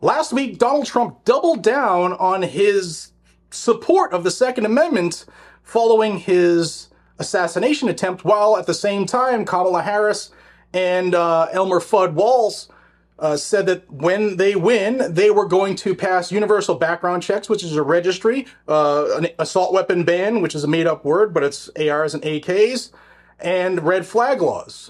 Last week, Donald Trump doubled down on his support of the Second Amendment following his assassination attempt, while at the same time, Kamala Harris and Elmer Fudd Walz said that when they win, they were going to pass universal background checks, which is a registry, an assault weapon ban, which is a made-up word, but it's ARs and AKs, and red flag laws.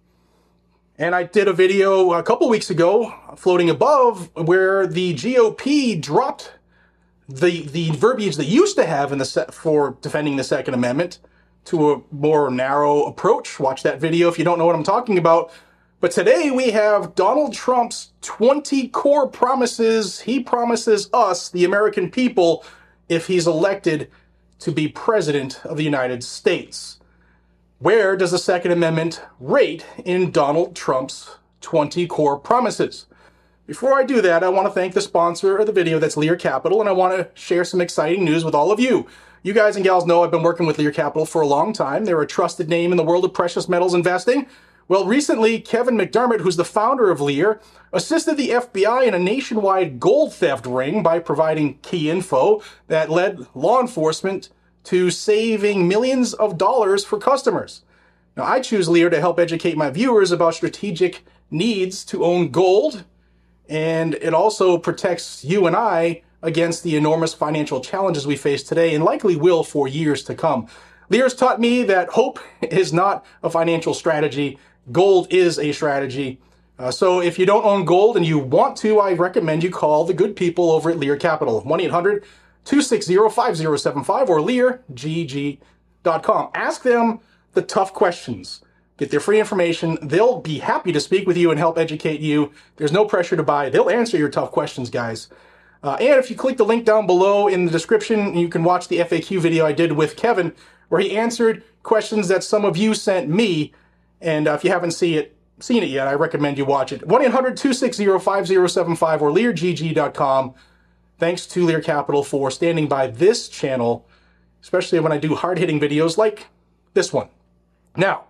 And I did a video a couple weeks ago, Floating Above, where the GOP dropped the verbiage they used to have in for defending the Second Amendment to a more narrow approach. Watch that video if you don't know what I'm talking about. But today we have Donald Trump's 20 core promises he promises us, the American people, if he's elected to be president of the United States. Where does the Second Amendment rate in Donald Trump's 20 core promises? Before I do that, I want to thank the sponsor of the video, that's Lear Capital, and I want to share some exciting news with all of you. You guys and gals know I've been working with Lear Capital for a long time. They're a trusted name in the world of precious metals investing. Well, recently, Kevin McDermott, who's the founder of Lear, assisted the FBI in a nationwide gold theft ring by providing key info that led law enforcement to saving millions of dollars for customers. Now, I choose Lear to help educate my viewers about strategic needs to own gold, and it also protects you and I against the enormous financial challenges we face today and likely will for years to come. Lear's taught me that hope is not a financial strategy. Gold is a strategy. So if you don't own gold and you want to, I recommend you call the good people over at Lear Capital, 1-800-260-5075 or leargg.com. Ask them the tough questions. Get their free information. They'll be happy to speak with you and help educate you. There's no pressure to buy. They'll answer your tough questions, guys. And if you click the link down below in the description, you can watch the FAQ video I did with Kevin, where he answered questions that some of you sent me. And if you haven't seen it yet, I recommend you watch it. 1-800-260-5075 or leargg.com. Thanks to Lear Capital for standing by this channel, especially when I do hard-hitting videos like this one. Now,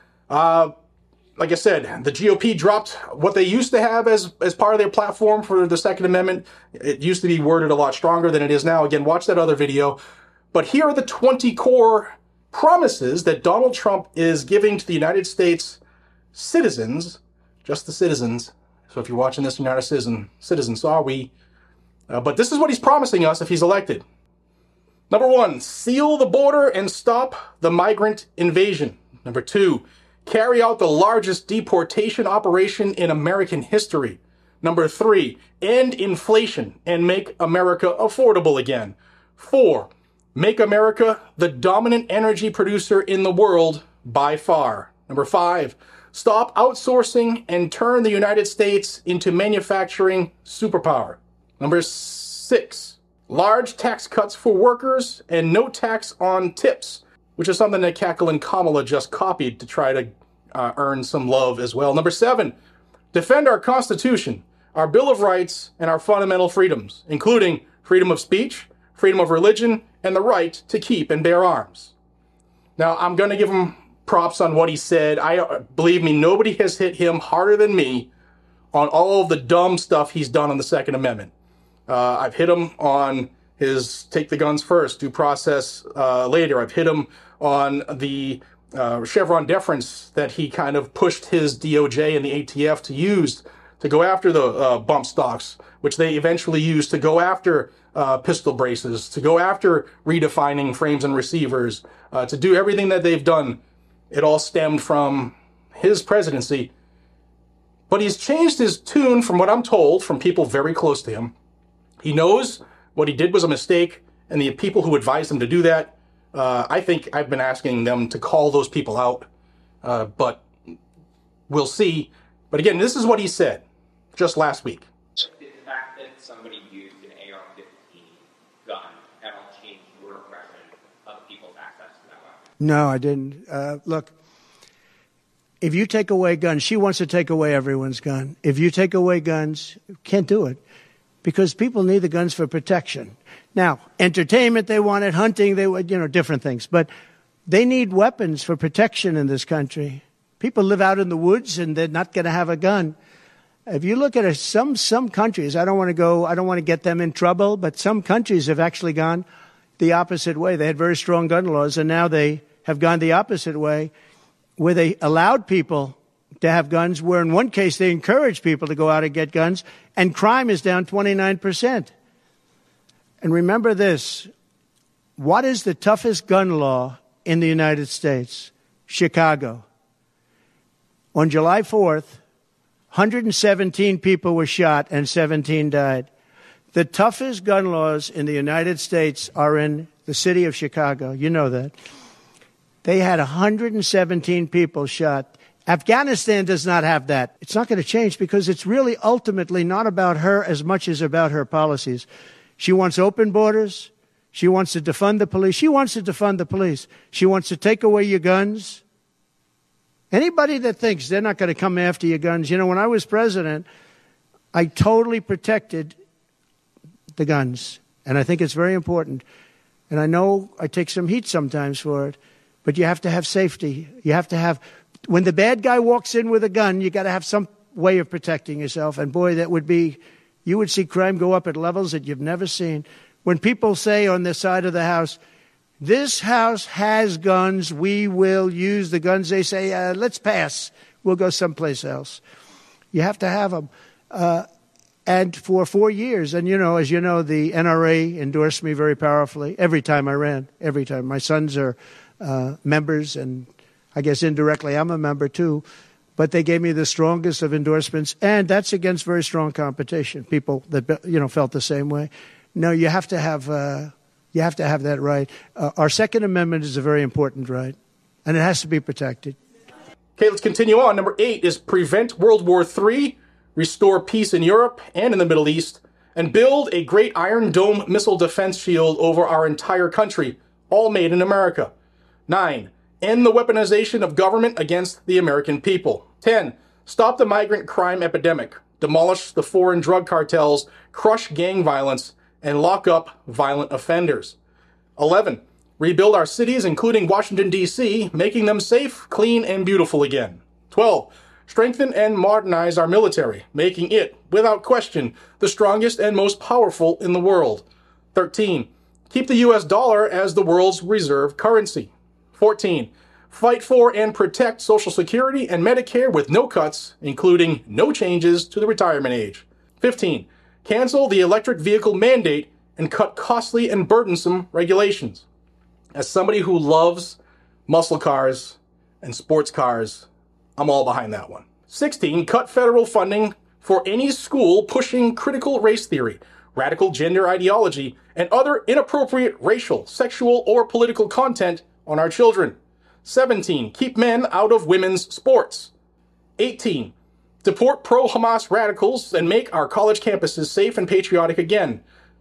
like I said, the GOP dropped what they used to have as part of their platform for the Second Amendment. It used to be worded a lot stronger than it is now. Again, watch that other video. But here are the 20 core promises that Donald Trump is giving to the United States citizens, just the citizens. So if you're watching this, you're not a citizen, so are we. But this is what he's promising us if he's elected. Number 1, seal the border and stop the migrant invasion. Number 2, carry out the largest deportation operation in American history. Number 3, end inflation and make America affordable again. 4, make America the dominant energy producer in the world by far. Number 5, stop outsourcing and turn the United States into manufacturing superpower. Number 6, large tax cuts for workers and no tax on tips, which is something that Cackle and Kamala just copied to try to earn some love as well. Number 7, defend our Constitution, our Bill of Rights, and our fundamental freedoms, including freedom of speech, freedom of religion, and the right to keep and bear arms. Now, I'm going to give him props on what he said. Believe me, nobody has hit him harder than me on all of the dumb stuff he's done on the Second Amendment. I've hit him on his take the guns first, due process later. I've hit him on the Chevron deference that he kind of pushed his DOJ and the ATF to use to go after the bump stocks, which they eventually used to go after pistol braces, to go after redefining frames and receivers, to do everything that they've done. It all stemmed from his presidency. But he's changed his tune from what I'm told from people very close to him. He knows what he did was a mistake, and the people who advised him to do that, I think I've been asking them to call those people out, but we'll see. But again, this is what he said just last week. Did the fact that somebody used an AR-15 gun at all change your impression of people's access to that weapon? No, I didn't. Look, if you take away guns, she wants to take away everyone's gun. If you take away guns, can't do it. Because people need the guns for protection. Now, entertainment, they want it, hunting, they want, different things. But they need weapons for protection in this country. People live out in the woods and they're not going to have a gun. If you look at some countries, I don't want to get them in trouble, but some countries have actually gone the opposite way. They had very strong gun laws, and now they have gone the opposite way, where they allowed people to have guns, where in one case they encouraged people to go out and get guns, and crime is down 29%. And remember this, what is the toughest gun law in the United States? Chicago. On July 4th, 117 people were shot and 17 died. The toughest gun laws in the United States are in the city of Chicago. You know that. They had 117 people shot. Afghanistan does not have that. It's not going to change because it's really ultimately not about her as much as about her policies. She wants open borders. She wants to defund the police. She wants to defund the police. She wants to take away your guns. Anybody that thinks they're not going to come after your guns, you know, when I was president, I totally protected the guns. And I think it's very important. And I know I take some heat sometimes for it, but you have to have safety. You have to have, when the bad guy walks in with a gun, you got to have some way of protecting yourself. And boy, that would be, you would see crime go up at levels that you've never seen. When people say on this side of the house, this house has guns, we will use the guns, they say, let's pass. We'll go someplace else. You have to have them. And for 4 years, and you know, as you know, the NRA endorsed me very powerfully every time I ran, every time. My sons are members, and I guess indirectly I'm a member too. But they gave me the strongest of endorsements, and that's against very strong competition. People that, you know, felt the same way. No, you have to have that right. Our Second Amendment is a very important right, and it has to be protected. Okay, let's continue on. Number 8 is prevent World War III, restore peace in Europe and in the Middle East, and build a great Iron Dome missile defense shield over our entire country, all made in America. 9, end the weaponization of government against the American people. 10, stop the migrant crime epidemic, demolish the foreign drug cartels, crush gang violence, and lock up violent offenders. 11, rebuild our cities, including Washington, D.C., making them safe, clean, and beautiful again. 12, strengthen and modernize our military, making it, without question, the strongest and most powerful in the world. 13, keep the U.S. dollar as the world's reserve currency. 14, fight for and protect Social Security and Medicare with no cuts, including no changes to the retirement age. 15, cancel the electric vehicle mandate and cut costly and burdensome regulations. As somebody who loves muscle cars and sports cars, I'm all behind that one. 16, cut federal funding for any school pushing critical race theory, radical gender ideology, and other inappropriate racial, sexual, or political content on our children. 17, keep men out of women's sports. 18, deport pro-Hamas radicals and make our college campuses safe and patriotic again.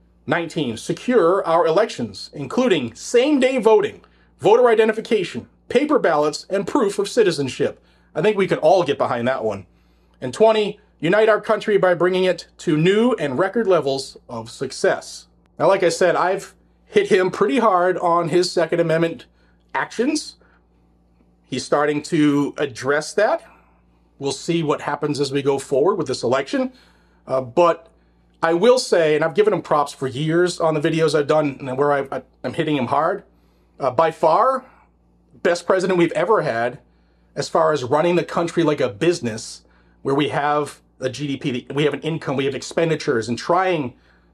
19, secure our elections, including same-day voting, voter identification, paper ballots, and proof of citizenship. I think we can all get behind that one. And 20, unite our country by bringing it to new and record levels of success. Now, like I said, I've hit him pretty hard on his Second Amendment actions. He's starting to address that. We'll see what happens as we go forward with this election. But I will say, and I've given him props for years on the videos I've done where I'm hitting him hard. By far, best president we've ever had as far as running the country like a business where we have a GDP, we have an income, we have expenditures, and trying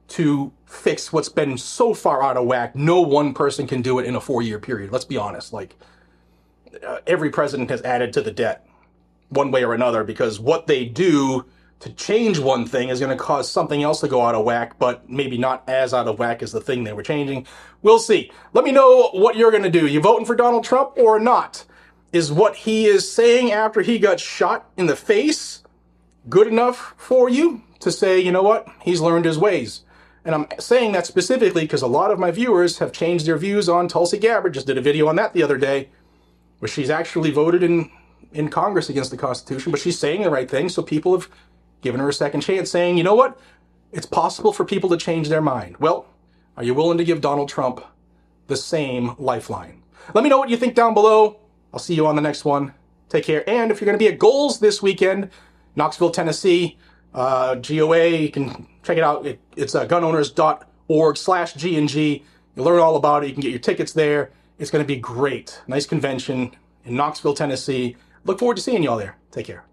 to fix what's been so far out of whack. No one person can do it in a 4-year period. Let's be honest. Like, every president has added to the debt one way or another, because what they do to change one thing is going to cause something else to go out of whack, but maybe not as out of whack as the thing they were changing. We'll see. Let me know what you're going to do. You voting for Donald Trump or not? Is what he is saying after he got shot in the face good enough for you to say, you know what, he's learned his ways? And I'm saying that specifically because a lot of my viewers have changed their views on Tulsi Gabbard. Just did a video on that the other day, where she's actually voted in Congress against the Constitution, but she's saying the right thing, so people have given her a second chance, saying, you know what, it's possible for people to change their mind. Well, are you willing to give Donald Trump the same lifeline? Let me know what you think down below. I'll see you on the next one. Take care. And if you're going to be at Goals this weekend, Knoxville, Tennessee, GOA. You can check it out. It's gunowners.org/G&G. You'll learn all about it. You can get your tickets there. It's going to be great. Nice convention in Knoxville, Tennessee. Look forward to seeing you all there. Take care.